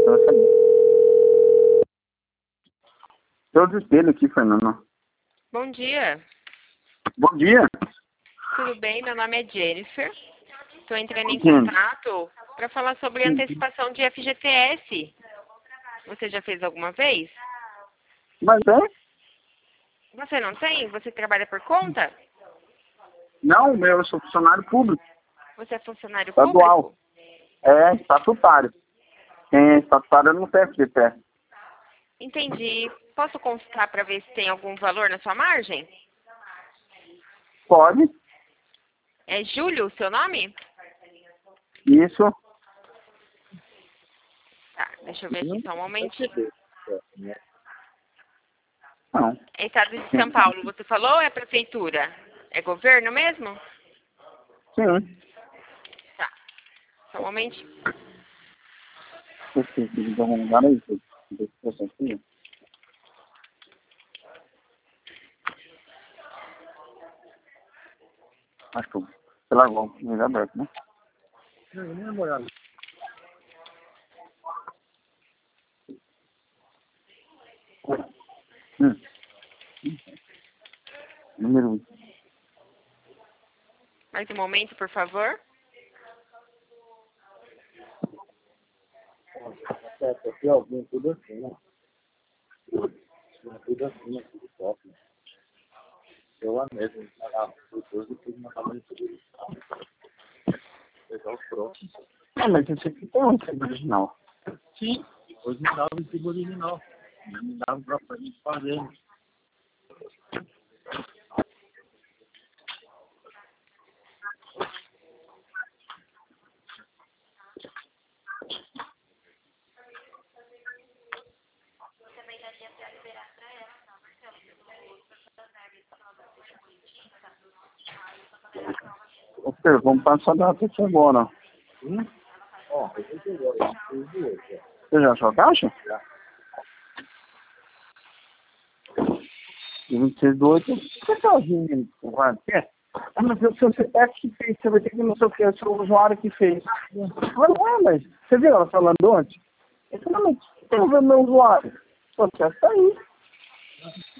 Tô desespero aqui, Fernando. Bom dia, Bom dia. tudo bem? Meu nome é Jennifer. Estou entrando em Gente. contato para falar sobre antecipação de FGTS. Você já fez alguma vez? Mas é? Você não tem? Você trabalha por conta? Não, eu sou funcionário público, Você é funcionário estadual. público? É, estatutário. Quem é estatutário não tem FGTS. Entendi. Posso consultar para ver se tem algum valor na sua margem? Pode? É Júlio o seu nome? Isso. Tá, deixa eu ver aqui só um momentinho. Não. É Estado de São Paulo, você falou ou é prefeitura? É governo mesmo? Sim. Tá, só um momentinho. Acho que sei lá, vou me aberto, né? Hum. Número 1. Mais um momento, por favor. Aqui, ó, vem tudo assim, né? Tudo assim, tudo top. Eu lá mesmo, depois não tava de tudo. Pegar os próximos. Não, mas esse aqui tem um recibo original. Sim, depois me dava o recibo original. Me dava pra gente fazer. Ô, Pedro, vamos passar a data aqui agora. Ó, você já achou a caixa? Já. 26/8. Você tá ouvindo o guarda? Ah, mas o seu CPF que fez, você vai ter que não sei o que, é o seu usuário que fez. Mas não é, mas você viu ela falando ontem? Eu falei, mas tem o meu usuário. Pô, você tá aí.